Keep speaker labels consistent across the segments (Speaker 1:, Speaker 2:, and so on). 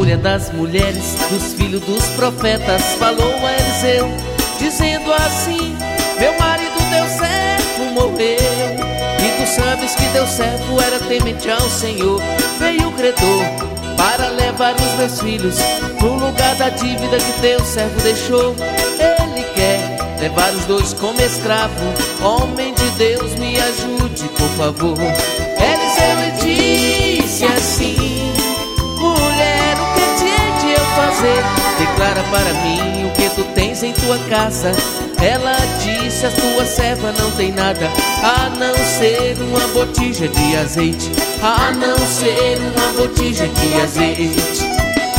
Speaker 1: mulher das mulheres, dos filhos dos profetas, falou a Eliseu, dizendo assim: meu marido teu servo morreu, e tu sabes que teu servo era temente ao Senhor. Veio o credor para levar os meus filhos pro lugar da dívida que teu servo deixou. Ele quer levar os dois como escravo. Homem de Deus, me ajude, por favor. Eliseu lhe disse assim: mulher, o que te hei de eu fazer? Declara para mim o que tu tens em tua casa. Ela disse: a tua serva não tem nada a não ser uma botija de azeite, a não ser uma botija de azeite.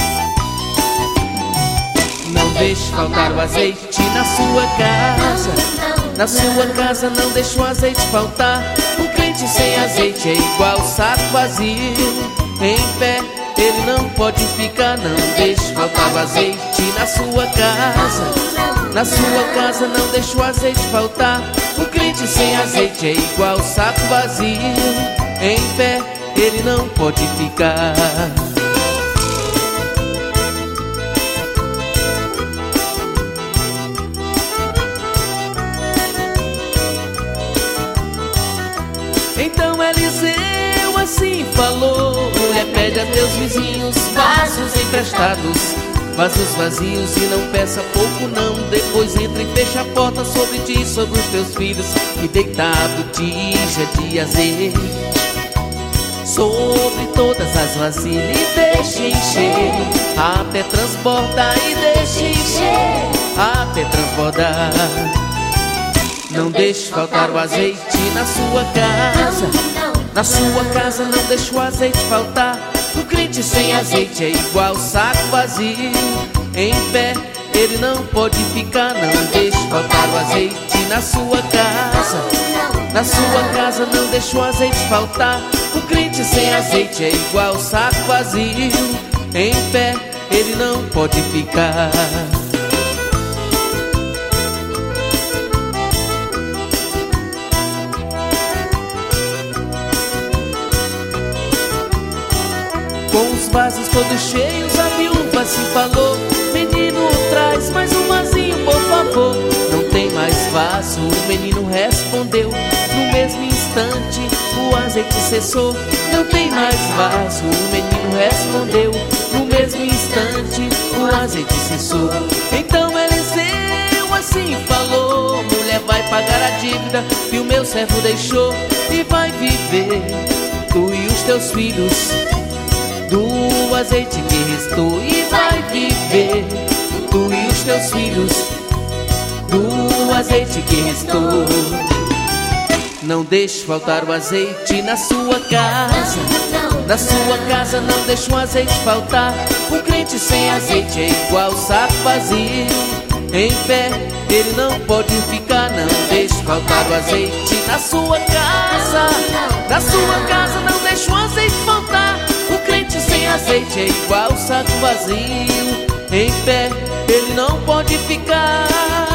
Speaker 1: Não deixe faltar o azeite na sua casa. Na sua casa não deixe o azeite faltar. Um crente sem azeite é igual saco vazio. Em pé ele não pode ficar. Não deixe faltar o azeite na sua casa. Na sua casa não deixe o azeite faltar. Um crente sem azeite é igual saco vazio. Em pé ele não pode ficar. Então Eliseu assim falou: mulher, pede a teus vizinhos vasos emprestados, vasos vazios, e não peça pouco não. Depois entra e fecha a porta sobre ti, sobre os teus filhos, e deita a botija de azeite sobre todas as vasilhas e deixa encher até transbordar, e deixa encher até transbordar. Não deixe faltar o azeite na sua casa. Na sua casa não deixe o azeite faltar. O crente sem azeite é igual saco vazio. Em pé ele não pode ficar. Não deixe faltar o azeite na sua casa. Na sua casa não deixe o azeite faltar. O crente sem azeite é igual saco vazio. Em pé ele não pode ficar. Com os vasos todos cheios, a viúva se falou: menino, traz mais um vasinho, por favor. Não tem mais vaso, o menino respondeu. No mesmo instante o azeite cessou. Não tem mais vaso, o menino respondeu. No mesmo instante o azeite cessou. Então Eliseu assim falou: mulher, vai pagar a dívida que o meu servo deixou, e vai viver tu e os teus filhos do azeite que restou, e vai viver tu e os teus filhos do azeite que restou. Não deixe faltar o azeite na sua casa. Na sua casa não deixe o azeite faltar. Um crente sem azeite é igual saco vazio. Em pé ele não pode ficar. Não deixe faltar o azeite na sua casa. Na sua casa não deixe o azeite faltar. O crente sem azeite é igual saco vazio. Em pé ele não pode ficar.